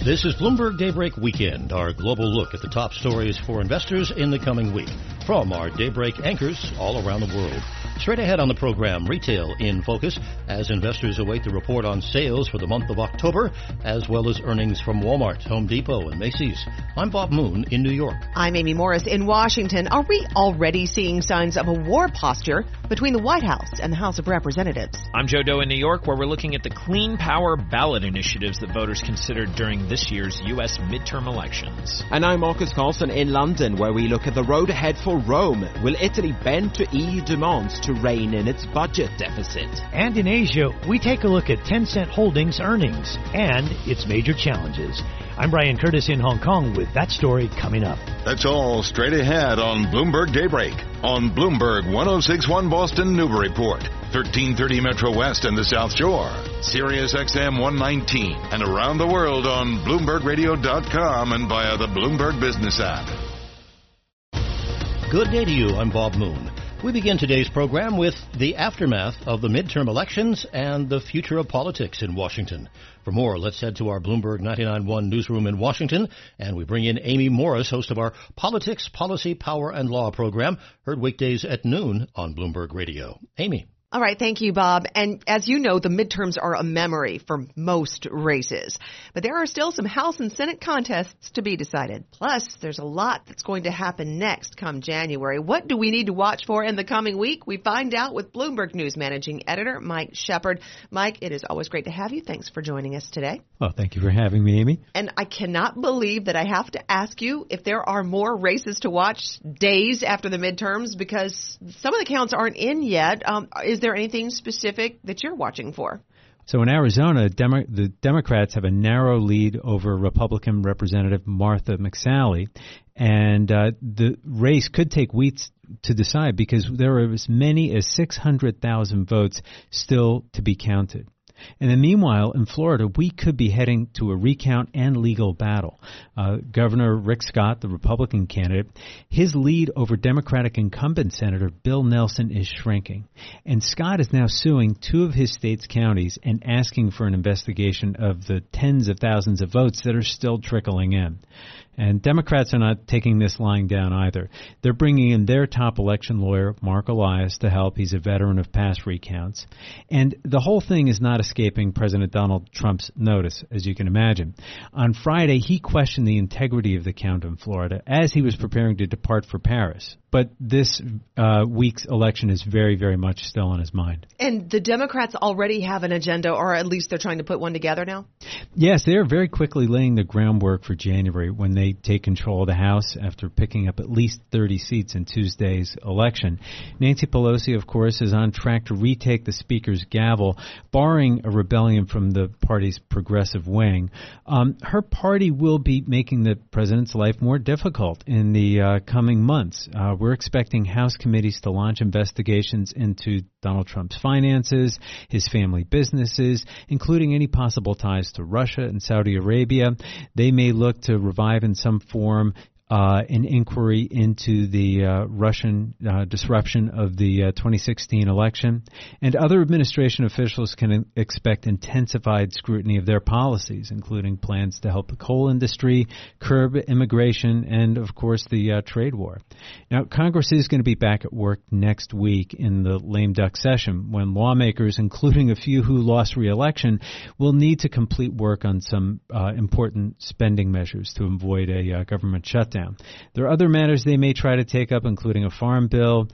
This is Bloomberg Daybreak Weekend, our global look at the top stories for investors in the coming week from our Daybreak anchors all around the world. Straight ahead on the program, retail in focus as investors await the report on sales for the month of October, as well as earnings from Walmart, Home Depot, and Macy's. I'm Bob Moon in New York. I'm Amy Morris in Washington. Are we already seeing signs of a war posture between the White House and the House of Representatives? I'm Joe Doe in New York, where we're looking at the clean power ballot initiatives that voters considered during this year's U.S. midterm elections. And I'm Marcus Carlson in London, where we look at the road ahead for Rome. Will Italy bend to EU demands to rein in its budget deficit? And in Asia, we take a look at Tencent Holdings' earnings and its major challenges. I'm Brian Curtis in Hong Kong with that story coming up. That's all straight ahead on Bloomberg Daybreak on Bloomberg 106.1 Boston Newburyport, 1330 Metro West and the South Shore, Sirius XM 119, and around the world on BloombergRadio.com and via the Bloomberg Business app. Good day to you. I'm Bob Moon. We begin today's program with the aftermath of the midterm elections and the future of politics in Washington. For more, let's head to our Bloomberg 99.1 newsroom in Washington, and we bring in Amy Morris, host of our Politics, Policy, Power, and Law program, heard weekdays at noon on Bloomberg Radio. Amy. All right, thank you, Bob. And as you know, the midterms are a memory for most races. But there are still some House and Senate contests to be decided. Plus, there's a lot that's going to happen next come January. What do we need to watch for in the coming week? We find out with Bloomberg News Managing Editor Mike Shepard. Mike, it is always great to have you. Thanks for joining us today. Well, thank you for having me, Amy. And I cannot believe that I have to ask you if there are more races to watch days after the midterms, because some of the counts aren't in yet. Is there anything specific that you're watching for? So in Arizona, the Democrats have a narrow lead over Republican Representative Martha McSally, and the race could take weeks to decide because there are as many as 600,000 votes still to be counted. And then meanwhile, in Florida, we could be heading to a recount and legal battle. Governor Rick Scott, the Republican candidate, his lead over Democratic incumbent Senator Bill Nelson is shrinking. And Scott is now suing two of his state's counties and asking for an investigation of the tens of thousands of votes that are still trickling in. And Democrats are not taking this lying down either. They're bringing in their top election lawyer, Mark Elias, to help. He's a veteran of past recounts. And the whole thing is not escaping President Donald Trump's notice, as you can imagine. On Friday, he questioned the integrity of the count in Florida as he was preparing to depart for Paris. But this week's election is very, very much still on his mind. And the Democrats already have an agenda, or at least they're trying to put one together now? Yes, they are very quickly laying the groundwork for January when they take control of the House after picking up at least 30 seats in Tuesday's election. Nancy Pelosi, of course, is on track to retake the Speaker's gavel, barring a rebellion from the party's progressive wing. Her party will be making the president's life more difficult in the coming months. We're expecting House committees to launch investigations into Donald Trump's finances, his family businesses, including any possible ties to Russia and Saudi Arabia. They may look to revive in some form an inquiry into the Russian disruption of the 2016 election. And other administration officials can expect intensified scrutiny of their policies, including plans to help the coal industry, curb immigration, and, of course, the trade war. Now, Congress is going to be back at work next week in the lame duck session when lawmakers, including a few who lost re-election, will need to complete work on some important spending measures to avoid a government shutdown. There are other matters they may try to take up, including a farm bill,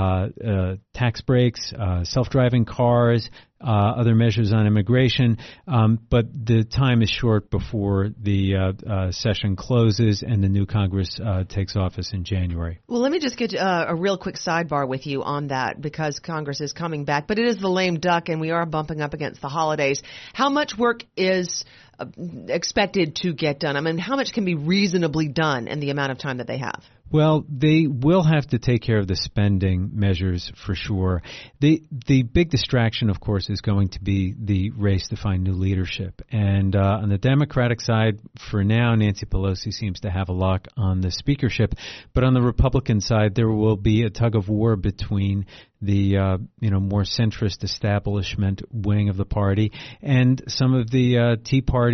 tax breaks, self-driving cars, other measures on immigration, but the time is short before the session closes and the new Congress takes office in January. Well, let me just get a real quick sidebar with you on that, because Congress is coming back, but it is the lame duck and we are bumping up against the holidays. How much work is expected to get done? I mean, how much can be reasonably done in the amount of time that they have? Well, they will have to take care of the spending measures for sure. The big distraction, of course, is going to be the race to find new leadership. And on the Democratic side, for now, Nancy Pelosi seems to have a lock on the speakership. But on the Republican side, there will be a tug of war between the more centrist establishment wing of the party and some of the Tea Party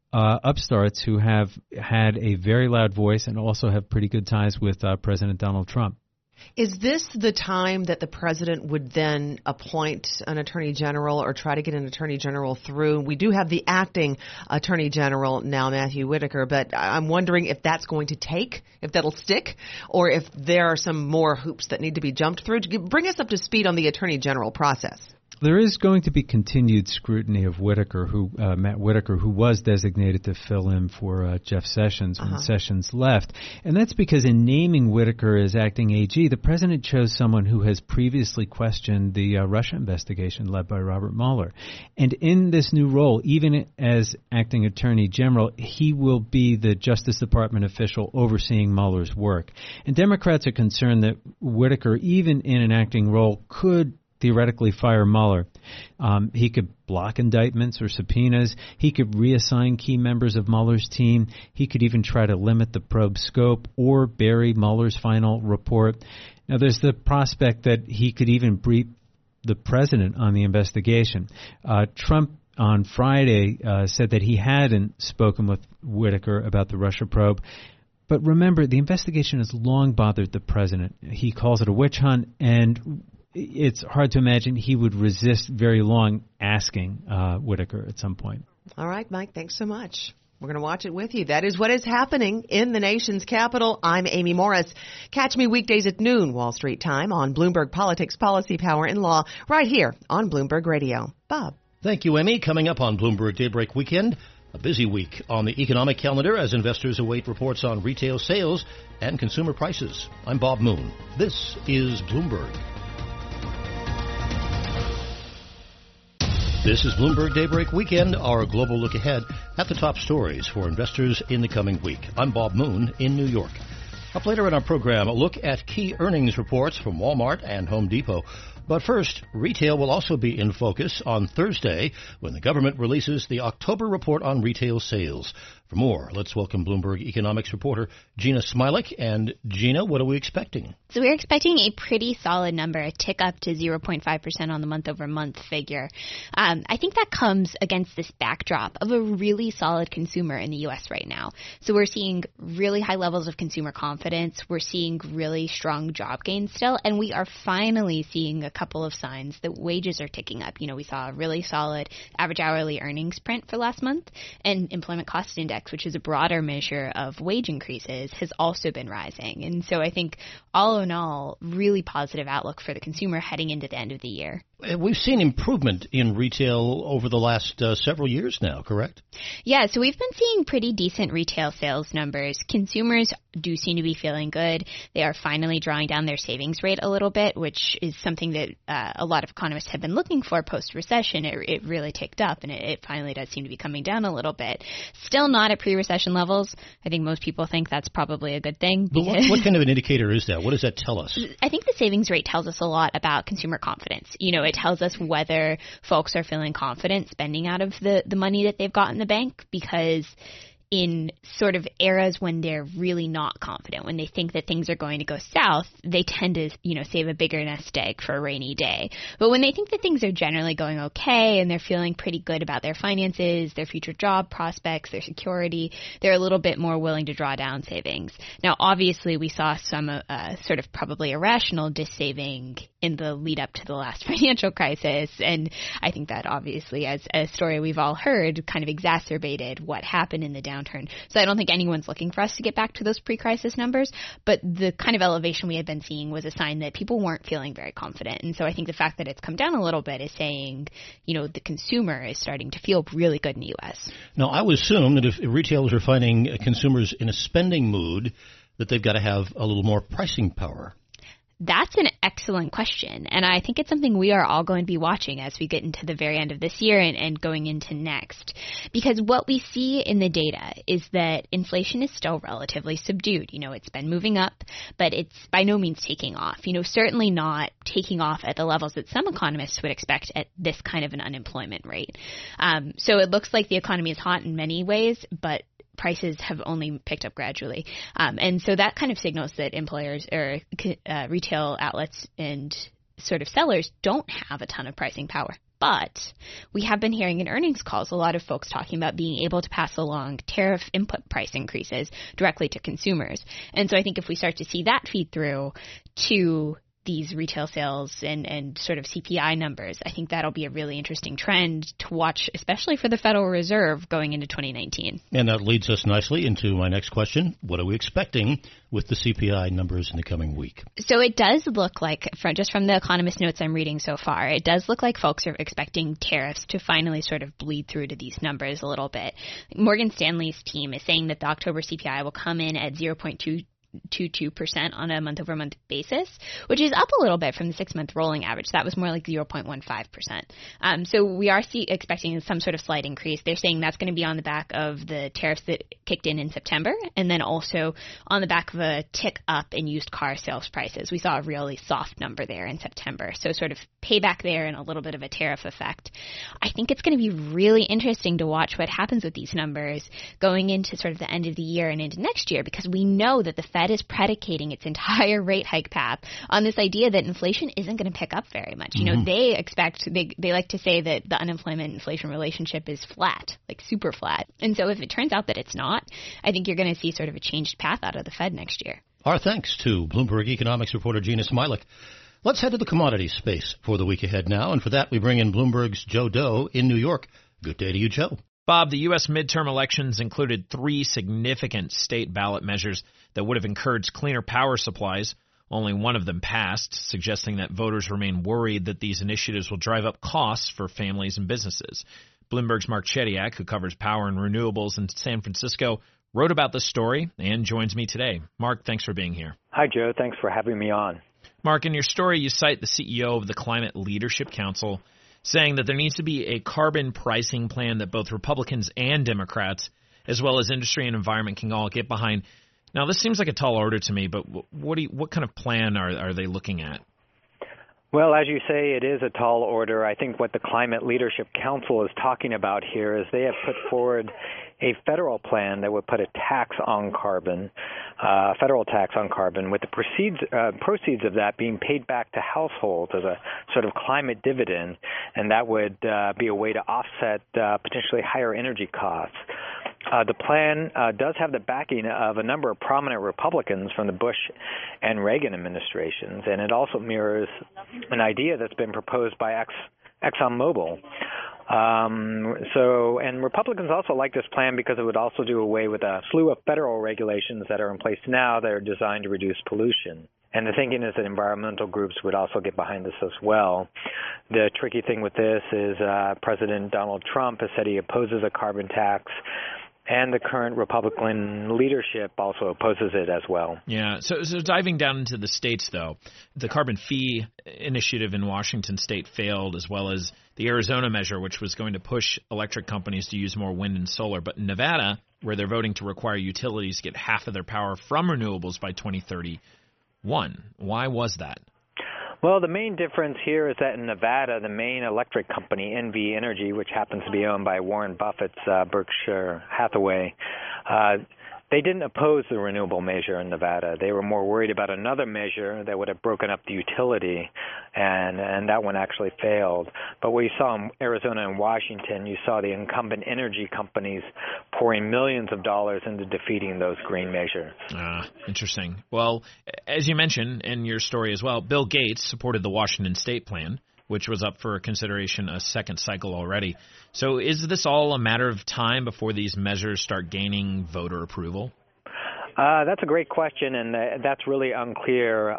upstarts who have had a very loud voice and also have pretty good ties with President Donald Trump. Is this the time that the president would then appoint an attorney general or try to get an attorney general through? We do have the acting attorney general now, Matthew Whitaker, but I'm wondering if that's going to take, if that'll stick, or if there are some more hoops that need to be jumped through. Bring us up to speed on the attorney general process. There is going to be continued scrutiny of Whitaker, Matt Whitaker, who was designated to fill in for Jeff Sessions when Sessions left. And that's because in naming Whitaker as acting AG, the president chose someone who has previously questioned the Russia investigation led by Robert Mueller. And in this new role, even as acting attorney general, he will be the Justice Department official overseeing Mueller's work. And Democrats are concerned that Whitaker, even in an acting role, could theoretically fire Mueller. He could block indictments or subpoenas. He could reassign key members of Mueller's team. He could even try to limit the probe's scope or bury Mueller's final report. Now, there's the prospect that he could even brief the president on the investigation. Trump on Friday said that he hadn't spoken with Whitaker about the Russia probe. But remember, the investigation has long bothered the president. He calls it a witch hunt, and it's hard to imagine he would resist very long asking Whitaker at some point. All right, Mike, thanks so much. We're going to watch it with you. That is what is happening in the nation's capital. I'm Amy Morris. Catch me weekdays at noon, Wall Street time, on Bloomberg Politics, Policy, Power, and Law, right here on Bloomberg Radio. Bob. Thank you, Amy. Coming up on Bloomberg Daybreak Weekend, a busy week on the economic calendar as investors await reports on retail sales and consumer prices. I'm Bob Moon. This is Bloomberg. This is Bloomberg Daybreak Weekend, our global look ahead at the top stories for investors in the coming week. I'm Bob Moon in New York. Up later in our program, a look at key earnings reports from Walmart and Home Depot. But first, retail will also be in focus on Thursday when the government releases the October report on retail sales. For more, let's welcome Bloomberg economics reporter Gina Smilik. And Gina, what are we expecting? So we're expecting a pretty solid number, a tick up to 0.5% on the month-over-month figure. I think that comes against this backdrop of a really solid consumer in the U.S. right now. So we're seeing really high levels of consumer confidence. We're seeing really strong job gains still, and we are finally seeing a couple of signs that wages are ticking up. You know, we saw a really solid average hourly earnings print for last month, and employment cost index, which is a broader measure of wage increases, has also been rising. And so I think all in all, really positive outlook for the consumer heading into the end of the year. We've seen improvement in retail over the last several years now, correct? Yeah, so we've been seeing pretty decent retail sales numbers. Consumers do seem to be feeling good. They are finally drawing down their savings rate a little bit, which is something that a lot of economists have been looking for post-recession. It really ticked up, and it finally does seem to be coming down a little bit. Still not at pre-recession levels. I think most people think that's probably a good thing. But what kind of an indicator is that? What does that tell us? I think the savings rate tells us a lot about consumer confidence. You know, it tells us whether folks are feeling confident spending out of the money that they've got in the bank, because in sort of eras when they're really not confident, when they think that things are going to go south, they tend to, save a bigger nest egg for a rainy day. But when they think that things are generally going okay and they're feeling pretty good about their finances, their future job prospects, their security, they're a little bit more willing to draw down savings. Now, obviously, we saw some sort of probably irrational dissaving in the lead up to the last financial crisis. And I think that obviously, as a story we've all heard, kind of exacerbated what happened in the downturn. So I don't think anyone's looking for us to get back to those pre-crisis numbers, but the kind of elevation we had been seeing was a sign that people weren't feeling very confident. And so I think the fact that it's come down a little bit is saying, the consumer is starting to feel really good in the U.S. Now, I would assume that if retailers are finding consumers in a spending mood, that they've got to have a little more pricing power. That's an excellent question, and I think it's something we are all going to be watching as we get into the very end of this year and going into next. Because what we see in the data is that inflation is still relatively subdued. It's been moving up, but it's by no means taking off. Certainly not taking off at the levels that some economists would expect at this kind of an unemployment rate. So it looks like the economy is hot in many ways, but prices have only picked up gradually. And so that kind of signals that employers or retail outlets and sort of sellers don't have a ton of pricing power. But we have been hearing in earnings calls a lot of folks talking about being able to pass along tariff input price increases directly to consumers. And so I think if we start to see that feed through to these retail sales and sort of CPI numbers, I think that'll be a really interesting trend to watch, especially for the Federal Reserve going into 2019. And that leads us nicely into my next question. What are we expecting with the CPI numbers in the coming week? So it does look like, just from the Economist notes I'm reading so far, it does look like folks are expecting tariffs to finally sort of bleed through to these numbers a little bit. Morgan Stanley's team is saying that the October CPI will come in at 0.22% on a month-over-month basis, which is up a little bit from the 6-month rolling average. That was more like 0.15%. So we are expecting some sort of slight increase. They're saying that's going to be on the back of the tariffs that kicked in September, and then also on the back of a tick up in used car sales prices. We saw a really soft number there in September. So sort of payback there and a little bit of a tariff effect. I think it's going to be really interesting to watch what happens with these numbers going into sort of the end of the year and into next year, because we know that the Fed is predicating its entire rate hike path on this idea that inflation isn't going to pick up very much. You know, they like to say that the unemployment inflation relationship is flat, like super flat. And so if it turns out that it's not, I think you're going to see sort of a changed path out of the Fed next year. Our thanks to Bloomberg economics reporter Gina Smilik. Let's head to the commodities space for the week ahead now. And for that, we bring in Bloomberg's Joe Doe in New York. Good day to you, Joe. Bob, the U.S. midterm elections included 3 significant state ballot measures that would have encouraged cleaner power supplies. Only one of them passed, suggesting that voters remain worried that these initiatives will drive up costs for families and businesses. Bloomberg's Mark Chediak, who covers power and renewables in San Francisco, wrote about this story and joins me today. Mark, thanks for being here. Hi, Joe. Thanks for having me on. Mark, in your story, you cite the CEO of the Climate Leadership Council, saying that there needs to be a carbon pricing plan that both Republicans and Democrats, as well as industry and environment, can all get behind. Now, this seems like a tall order to me, but what kind of plan are they looking at? Well, as you say, it is a tall order. I think what the Climate Leadership Council is talking about here is they have put forward a federal plan that would put a tax on carbon, a federal tax on carbon, with the proceeds of that being paid back to households as a sort of climate dividend, and that would be a way to offset potentially higher energy costs. The plan does have the backing of a number of prominent Republicans from the Bush and Reagan administrations, and it also mirrors an idea that's been proposed by ExxonMobil. And Republicans also like this plan because it would also do away with a slew of federal regulations that are in place now that are designed to reduce pollution. And the thinking is that environmental groups would also get behind this as well. The tricky thing with this is President Donald Trump has said he opposes a carbon tax, and the current Republican leadership also opposes it as well. Yeah. So diving down into the states, though, the carbon fee initiative in Washington state failed, as well as the Arizona measure, which was going to push electric companies to use more wind and solar. But in Nevada, where they're voting to require utilities to get half of their power from renewables by 2031. Why was that? Well, the main difference here is that in Nevada, the main electric company, NV Energy, which happens to be owned by Warren Buffett's Berkshire Hathaway, they didn't oppose the renewable measure in Nevada. They were more worried about another measure that would have broken up the utility, and that one actually failed. But what you saw in Arizona and Washington, you saw the incumbent energy companies pouring millions of dollars into defeating those green measures. Interesting. Well, as you mentioned in your story as well, Bill Gates supported the Washington state plan, which was up for consideration a second cycle already. So is this all a matter of time before these measures start gaining voter approval? That's a great question, and that's really unclear.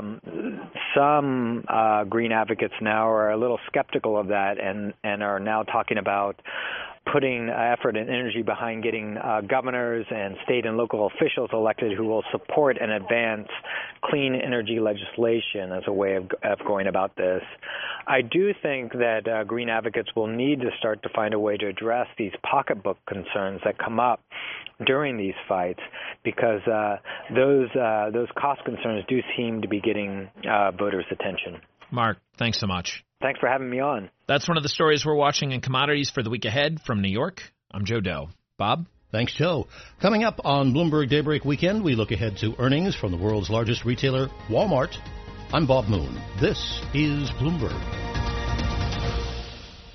Some green advocates now are a little skeptical of that and are now talking about putting effort and energy behind getting governors and state and local officials elected who will support and advance clean energy legislation as a way of going about this. I do think that green advocates will need to start to find a way to address these pocketbook concerns that come up during these fights, because those cost concerns do seem to be getting voters' attention. Mark, thanks so much. Thanks for having me on. That's one of the stories we're watching in commodities for the week ahead. From New York, I'm Joe Doe. Bob? Thanks, Joe. Coming up on Bloomberg Daybreak Weekend, we look ahead to earnings from the world's largest retailer, Walmart. I'm Bob Moon. This is Bloomberg.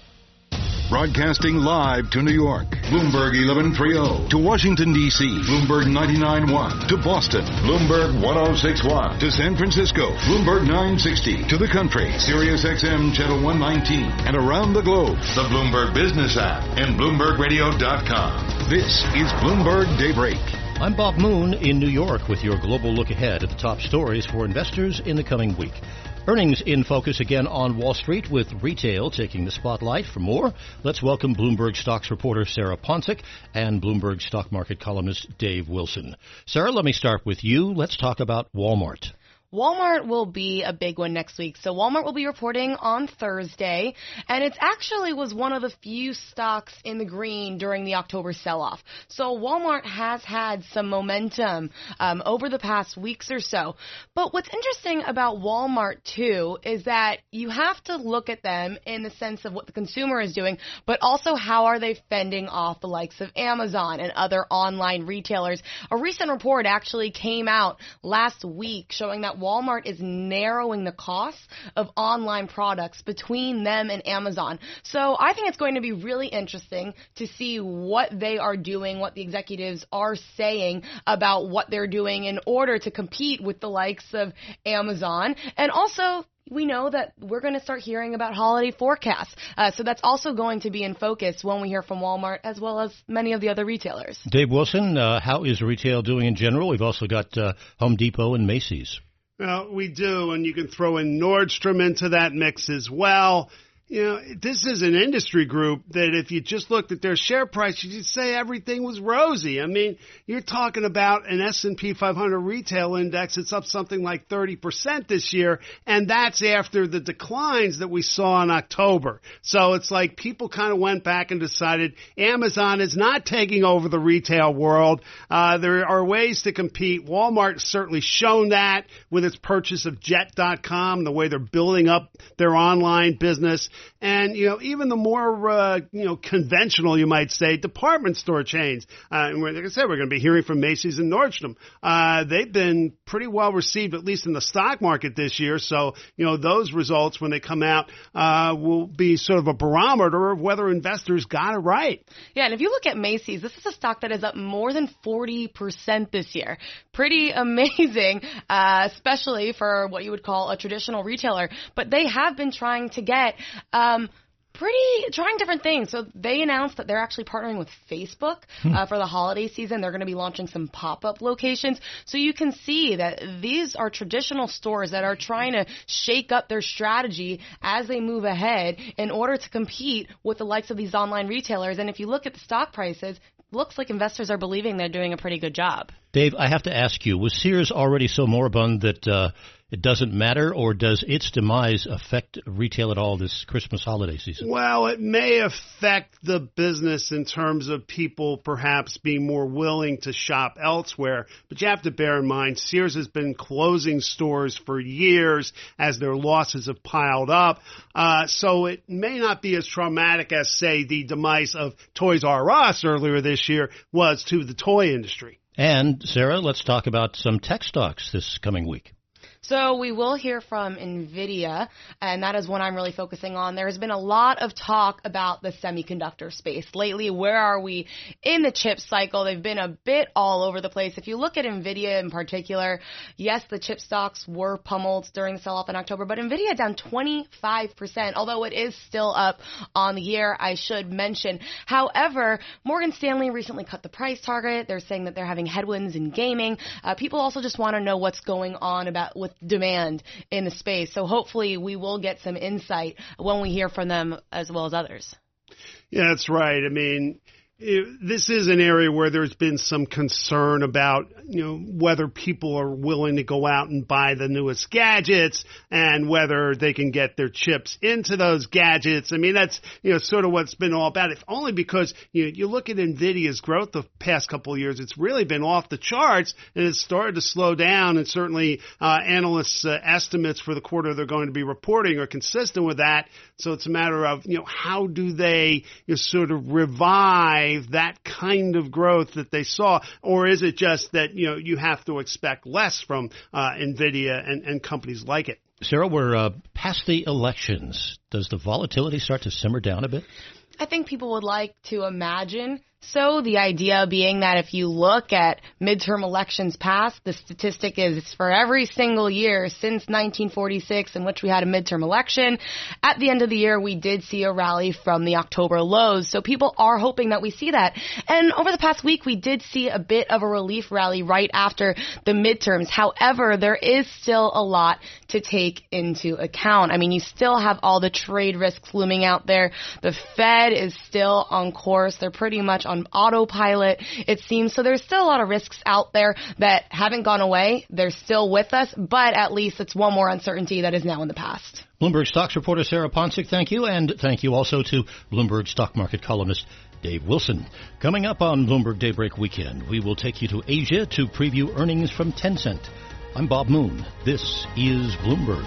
Broadcasting live to New York, Bloomberg 1130. To Washington, D.C., Bloomberg 99.1. To Boston, Bloomberg 106.1. To San Francisco, Bloomberg 960. To the country, Sirius XM Channel 119. And around the globe, the Bloomberg Business app and BloombergRadio.com. This is Bloomberg Daybreak. I'm Bob Moon in New York with your global look ahead at the top stories for investors in the coming week. Earnings in focus again on Wall Street with retail taking the spotlight. For more, let's welcome Bloomberg Stocks reporter Sarah Ponsick and Bloomberg stock market columnist Dave Wilson. Sarah, let me start with you. Let's talk about Walmart. Walmart will be a big one next week. So Walmart will be reporting on Thursday, and it actually was one of the few stocks in the green during the October sell-off. So Walmart has had some momentum over the past weeks or so. But what's interesting about Walmart, too, is that you have to look at them in the sense of what the consumer is doing, but also how are they fending off the likes of Amazon and other online retailers. A recent report actually came out last week showing that Walmart is narrowing the costs of online products between them and Amazon. So I think it's going to be really interesting to see what they are doing, what the executives are saying about what they're doing in order to compete with the likes of Amazon. And also, we know that we're going to start hearing about holiday forecasts. So that's also going to be in focus when we hear from Walmart as well as many of the other retailers. Dave Wilson, how is retail doing in general? We've also got Home Depot and Macy's. Well, we do, and you can throw in Nordstrom into that mix as well. You know, this is an industry group that if you just looked at their share price, you'd say everything was rosy. I mean, you're talking about an S&P 500 retail index that's up something like 30% this year, and that's after the declines that we saw in October. So it's like people kind of went back and decided Amazon is not taking over the retail world. There are ways to compete. Walmart's certainly shown that with its purchase of Jet.com, the way they're building up their online business. And, you know, even the more, conventional, you might say, department store chains. And like I said, we're going to be hearing from Macy's and Nordstrom. They've been pretty well received, at least in the stock market this year. So, you know, those results, when they come out, will be sort of a barometer of whether investors got it right. Yeah, and if you look at Macy's, this is a stock that is up more than 40% this year. Pretty amazing, especially for what you would call a traditional retailer. But they have been trying to get trying different things. So they announced that they're actually partnering with Facebook for the holiday season. They're going to be launching some pop-up locations. So you can see that these are traditional stores that are trying to shake up their strategy as they move ahead in order to compete with the likes of these online retailers. And if you look at the stock prices, looks like investors are believing they're doing a pretty good job. Dave, I have to ask you, was Sears already so moribund that it doesn't matter, or does its demise affect retail at all this Christmas holiday season? Well, it may affect the business in terms of people perhaps being more willing to shop elsewhere. But you have to bear in mind, Sears has been closing stores for years as their losses have piled up. So it may not be as traumatic as, say, the demise of Toys R Us earlier this year was to the toy industry. And, Sarah, let's talk about some tech stocks this coming week. So we will hear from NVIDIA, and that is one I'm really focusing on. There has been a lot of talk about the semiconductor space lately. Where are we in the chip cycle? They've been a bit all over the place. If you look at NVIDIA in particular, yes, the chip stocks were pummeled during the sell-off in October, but NVIDIA down 25%, although it is still up on the year, I should mention. However, Morgan Stanley recently cut the price target. They're saying that they're having headwinds in gaming. People also just want to know what's going on with demand in the space. So hopefully we will get some insight when we hear from them as well as others. Yeah, that's right. I mean, this is an area where there's been some concern about, whether people are willing to go out and buy the newest gadgets and whether they can get their chips into those gadgets. I mean, that's, sort of what's been all about. If only because, you look at NVIDIA's growth the past couple of years, it's really been off the charts and it's started to slow down. And certainly analysts' estimates for the quarter they're going to be reporting are consistent with that. So it's a matter of, how do they sort of revive that kind of growth that they saw? Or is it just that, you have to expect less from NVIDIA and companies like it? Sarah, we're past the elections. Does the volatility start to simmer down a bit? I think people would like to imagine. So the idea being that if you look at midterm elections past, the statistic is for every single year since 1946 in which we had a midterm election, at the end of the year we did see a rally from the October lows. So people are hoping that we see that. And over the past week we did see a bit of a relief rally right after the midterms. However, there is still a lot to take into account. I mean, you still have all the trade risks looming out there. The Fed is still on course. They're pretty much on autopilot, it seems. So there's still a lot of risks out there that haven't gone away. They're still with us, but at least it's one more uncertainty that is now in the past. Bloomberg Stocks reporter Sarah Ponsick, thank you. And thank you also to Bloomberg stock market columnist Dave Wilson. Coming up on Bloomberg Daybreak Weekend, we will take you to Asia to preview earnings from Tencent. I'm Bob Moon. This is Bloomberg.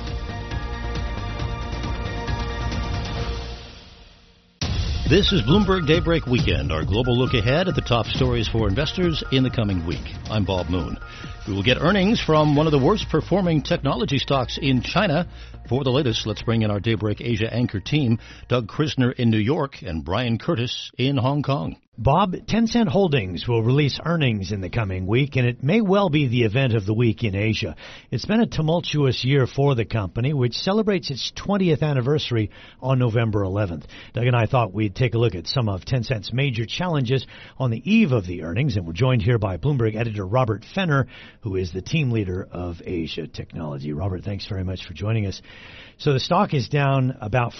This is Bloomberg Daybreak Weekend, our global look ahead at the top stories for investors in the coming week. I'm Bob Moon. We will get earnings from one of the worst performing technology stocks in China. For the latest, let's bring in our Daybreak Asia anchor team, Doug Krisner in New York and Brian Curtis in Hong Kong. Bob, Tencent Holdings will release earnings in the coming week, and it may well be the event of the week in Asia. It's been a tumultuous year for the company, which celebrates its 20th anniversary on November 11th. Doug and I thought we'd take a look at some of Tencent's major challenges on the eve of the earnings, and we're joined here by Bloomberg editor Robert Fenner, who is the team leader of Asia Technology. Robert, thanks very much for joining us. So the stock is down about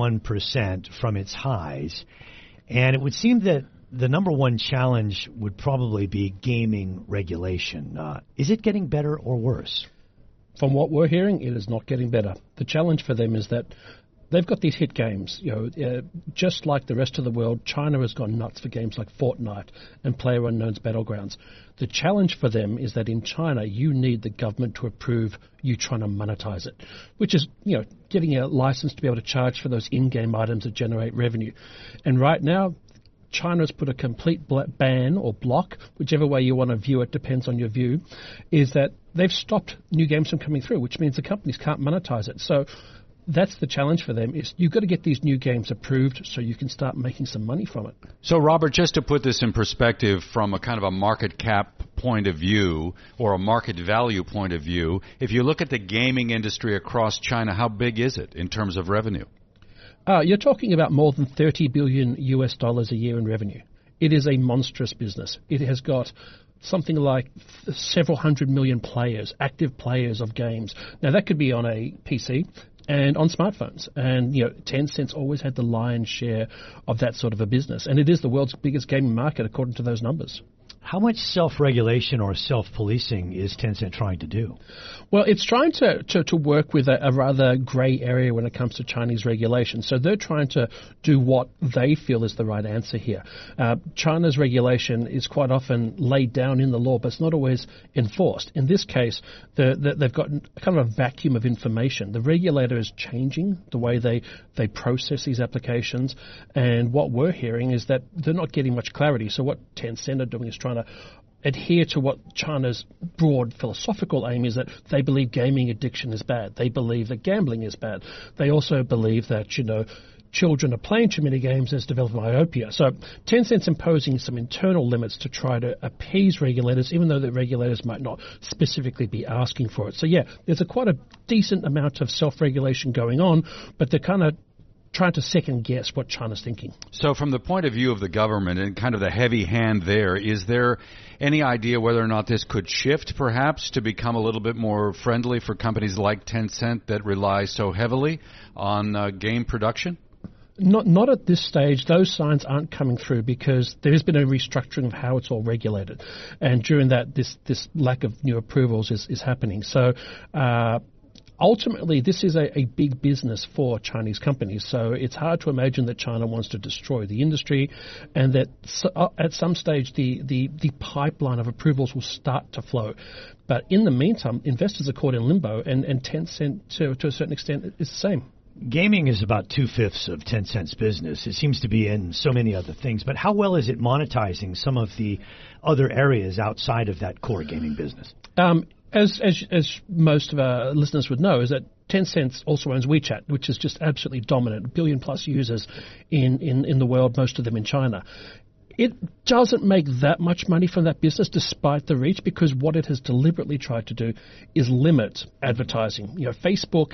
41% from its highs, and it would seem that the number one challenge would probably be gaming regulation. Is it getting better or worse? From what we're hearing, it is not getting better. The challenge for them is that they've got these hit games. Just like the rest of the world, China has gone nuts for games like Fortnite and PlayerUnknown's Battlegrounds. The challenge for them is that in China, you need the government to approve you trying to monetize it, which is, getting a license to be able to charge for those in-game items that generate revenue. And right now, China's put a complete ban or block, whichever way you want to view it, depends on your view, is that they've stopped new games from coming through, which means the companies can't monetize it. So that's the challenge for them, is you've got to get these new games approved so you can start making some money from it. So, Robert, just to put this in perspective from a kind of a market cap point of view or a market value point of view, if you look at the gaming industry across China, how big is it in terms of revenue? You're talking about more than $30 billion US a year in revenue. It is a monstrous business. It has got something like several hundred million players, active players of games. Now, that could be on a PC and on smartphones. And, Tencent's always had the lion's share of that sort of a business. And it is the world's biggest gaming market, according to those numbers. How much self-regulation or self-policing is Tencent trying to do? Well, it's trying to work with a rather gray area when it comes to Chinese regulation. So they're trying to do what they feel is the right answer here. China's regulation is quite often laid down in the law, but it's not always enforced. In this case, they've got kind of a vacuum of information. The regulator is changing the way they process these applications, and what we're hearing is that they're not getting much clarity. So what Tencent are doing is trying to adhere to what China's broad philosophical aim is, that they believe gaming addiction is bad. They believe that gambling is bad. They also believe that, children are playing too many games and it's developing myopia. So Tencent's imposing some internal limits to try to appease regulators, even though the regulators might not specifically be asking for it. So, there's quite a decent amount of self-regulation going on, but they're kind of trying to second guess what China's thinking. So from the point of view of the government and kind of the heavy hand there, is there any idea whether or not this could shift perhaps to become a little bit more friendly for companies like Tencent that rely so heavily on game production? Not at this stage. Those signs aren't coming through because there has been a restructuring of how it's all regulated. And during that, this lack of new approvals is happening. So ultimately, this is a big business for Chinese companies, so it's hard to imagine that China wants to destroy the industry, and that at some stage the pipeline of approvals will start to flow. But in the meantime, investors are caught in limbo, and Tencent, to a certain extent, is the same. Gaming is about 2/5 of Tencent's business. It seems to be in so many other things. But how well is it monetizing some of the other areas outside of that core gaming business? As most of our listeners would know, is that Tencent also owns WeChat, which is just absolutely dominant, 1 billion plus users in the world, most of them in China. It doesn't make that much money from that business despite the reach, because what it has deliberately tried to do is limit advertising. Facebook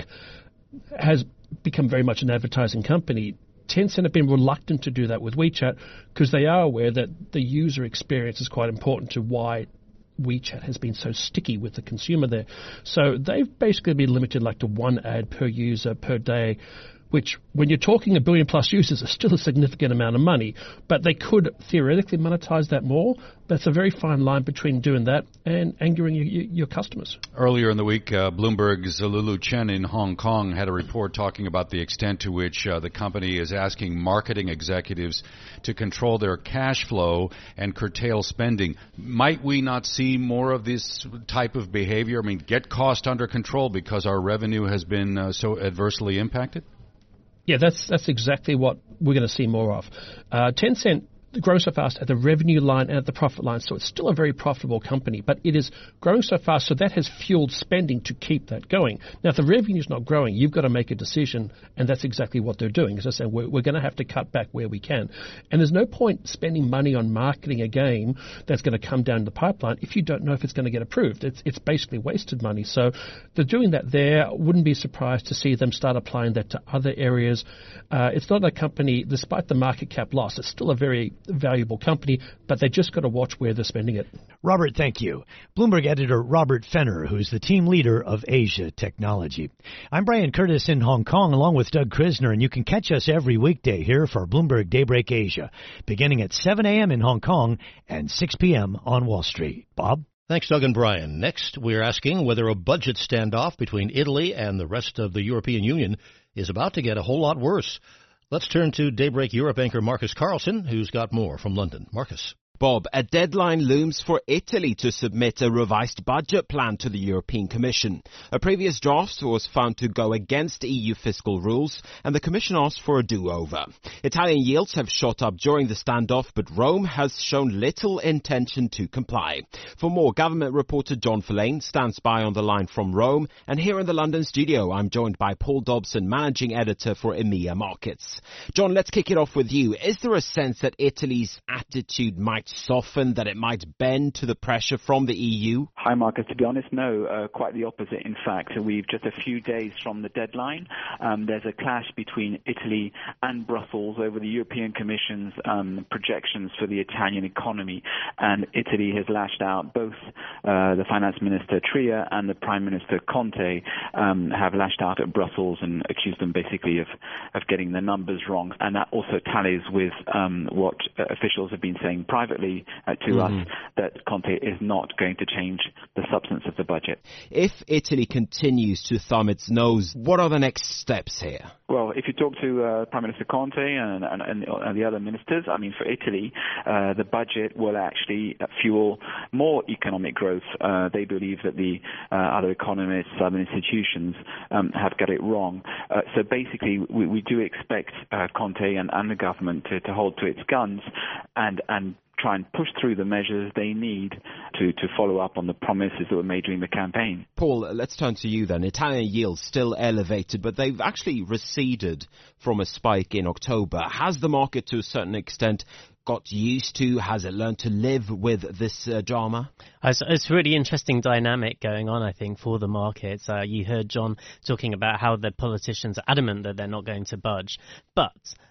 has become very much an advertising company. Tencent have been reluctant to do that with WeChat because they are aware that the user experience is quite important to why WeChat has been so sticky with the consumer there. So they've basically been limited to 1 ad per user per day, which, when you're talking 1 billion plus users, is still a significant amount of money. But they could theoretically monetize that more. That's a very fine line between doing that and angering your customers. Earlier in the week, Bloomberg's Lulu Chen in Hong Kong had a report talking about the extent to which the company is asking marketing executives to control their cash flow and curtail spending. Might we not see more of this type of behavior? I mean, get cost under control because our revenue has been so adversely impacted? Yeah, that's exactly what we're going to see more of. Tencent grows so fast at the revenue line and at the profit line, so it's still a very profitable company, but it is growing so fast, so that has fueled spending to keep that going. Now, if the revenue is not growing, you've got to make a decision, and that's exactly what they're doing. As I said, we're going to have to cut back where we can. And there's no point spending money on marketing a game that's going to come down the pipeline if you don't know if it's going to get approved. It's basically wasted money. So they're doing that there. Wouldn't be surprised to see them start applying that to other areas. It's not a company, despite the market cap loss, it's still a very valuable company, but they just got to watch where they're spending it. Robert, thank you. Bloomberg editor Robert Fenner, who's the team leader of Asia Technology. I'm Brian Curtis in Hong Kong, along with Doug Krisner, and you can catch us every weekday here for Bloomberg Daybreak Asia, beginning at 7 a.m. in Hong Kong and 6 p.m. on Wall Street. Bob? Thanks, Doug and Brian. Next, we're asking whether a budget standoff between Italy and the rest of the European Union is about to get a whole lot worse. Let's turn to Daybreak Europe anchor Marcus Carlson, who's got more from London. Marcus. Bob, a deadline looms for Italy to submit a revised budget plan to the European Commission. A previous draft was found to go against EU fiscal rules, and the Commission asked for a do-over. Italian yields have shot up during the standoff, but Rome has shown little intention to comply. For more, government reporter John Verlaine stands by on the line from Rome, and here in the London studio, I'm joined by Paul Dobson, managing editor for EMEA Markets. John, let's kick it off with you. Is there a sense that Italy's attitude might soften, that it might bend to the pressure from the EU? Hi, Marcus. To be honest, no, quite the opposite. In fact, we've just a few days from the deadline. There's a clash between Italy and Brussels over the European Commission's projections for the Italian economy, and Italy has lashed out. Both the Finance Minister Tria and the Prime Minister Conte have lashed out at Brussels and accused them basically of getting the numbers wrong, and that also tallies with what officials have been saying privately to us, that Conte is not going to change the substance of the budget. If Italy continues to thumb its nose, what are the next steps here? Well, if you talk to Prime Minister Conte and the other ministers, I mean, for Italy, the budget will actually fuel more economic growth. They believe that the other economists, other institutions have got it wrong. So basically, we do expect Conte and the government to hold to its guns and try and push through the measures they need to follow up on the promises that were made during the campaign. Paul, let's turn to you then. Italian yields still elevated, but they've actually receded from a spike in October. Has the market to a certain extent got used to? Has it learned to live with this drama? It's a really interesting dynamic going on, I think, for the markets. You heard John talking about how the politicians are adamant that they're not going to budge. But,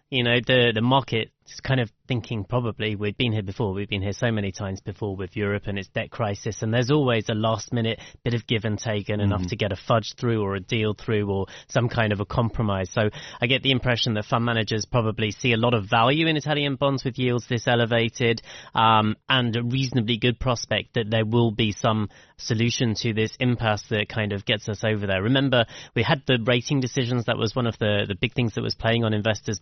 the market is kind of thinking probably, we've been here before. We've been here so many times before with Europe and its debt crisis, and there's always a last-minute bit of give and take and enough to get a fudge through or a deal through or some kind of a compromise. So I get the impression that fund managers probably see a lot of value in Italian bonds with yields this elevated, and a reasonably good prospect that there will be some solution to this impasse that kind of gets us over there. Remember, we had the rating decisions. That was one of the big things that was playing on investors' minds recently.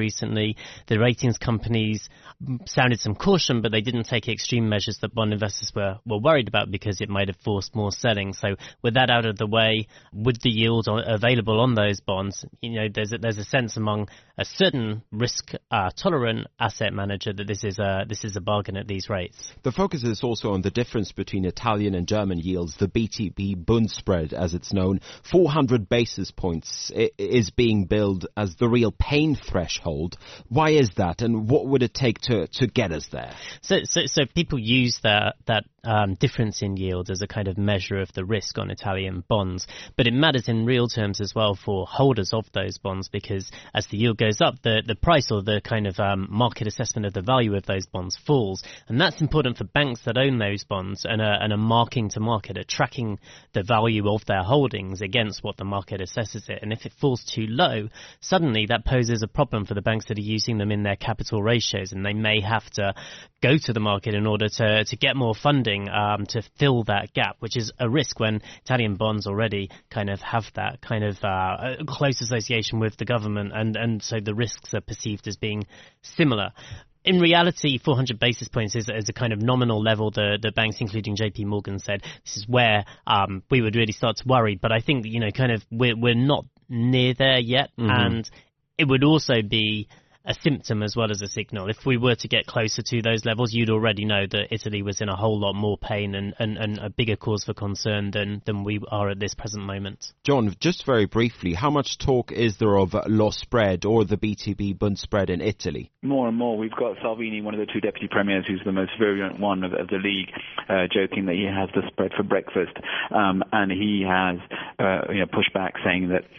recently. The ratings companies sounded some caution, but they didn't take extreme measures that bond investors were worried about because it might have forced more selling. So with that out of the way, with the yield available on those bonds, there's a sense among a certain risk tolerant asset manager that this is a bargain at these rates. The focus is also on the difference between Italian and German yields. The BTP Bund spread, as it's known, 400 basis points is being billed as the real pain threshold. Why is that, and what would it take to get us there? So people use that difference in yield as a kind of measure of the risk on Italian bonds, but it matters in real terms as well for holders of those bonds, because as the yield goes up, the price or the kind of market assessment of the value of those bonds falls, and that's important for banks that own those bonds and are marking to market, are tracking the value of their holdings against what the market assesses it. And if it falls too low, suddenly that poses a problem for the banks that are using them in their capital ratios, and they may have to go to the market in order to get more funding to fill that gap, which is a risk when Italian bonds already kind of have that kind of close association with the government, and so the risks are perceived as being similar. In reality, 400 basis points is a kind of nominal level. The banks, including JP Morgan, said this is where we would really start to worry. But I think, kind of we're not near there yet. Mm-hmm. And it would also be a symptom as well as a signal. If we were to get closer to those levels, you'd already know that Italy was in a whole lot more pain and a bigger cause for concern than we are at this present moment. John, just very briefly, how much talk is there of loss spread or the BTP Bund spread in Italy? More and more. We've got Salvini, one of the two deputy premiers, who's the most virulent one of the league, joking that he has the spread for breakfast, and he has pushed back, saying that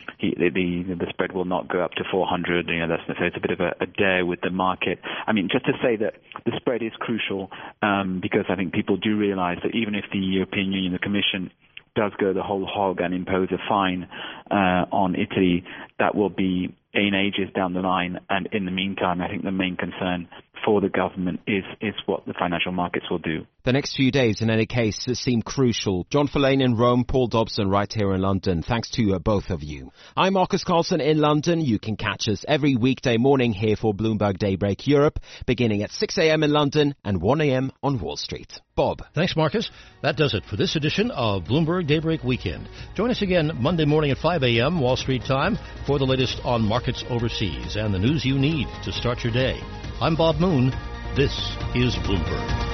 the spread will not go up to 400. So it's a bit of a dare with the market. I mean, just to say that the spread is crucial, because I think people do realize that even if the European Union, the Commission, does go the whole hog and impose a fine on Italy, that will be in ages down the line. And in the meantime, I think the main concern for the government is what the financial markets will do. The next few days, in any case, seem crucial. John Folane in Rome, Paul Dobson right here in London. Thanks to both of you. I'm Marcus Carlson in London. You can catch us every weekday morning here for Bloomberg Daybreak Europe, beginning at 6 a.m. in London and 1 a.m. on Wall Street. Bob. Thanks, Marcus. That does it for this edition of Bloomberg Daybreak Weekend. Join us again Monday morning at 5 a.m. Wall Street time for the latest on markets overseas and the news you need to start your day. I'm Bob Moon. This is Bloomberg.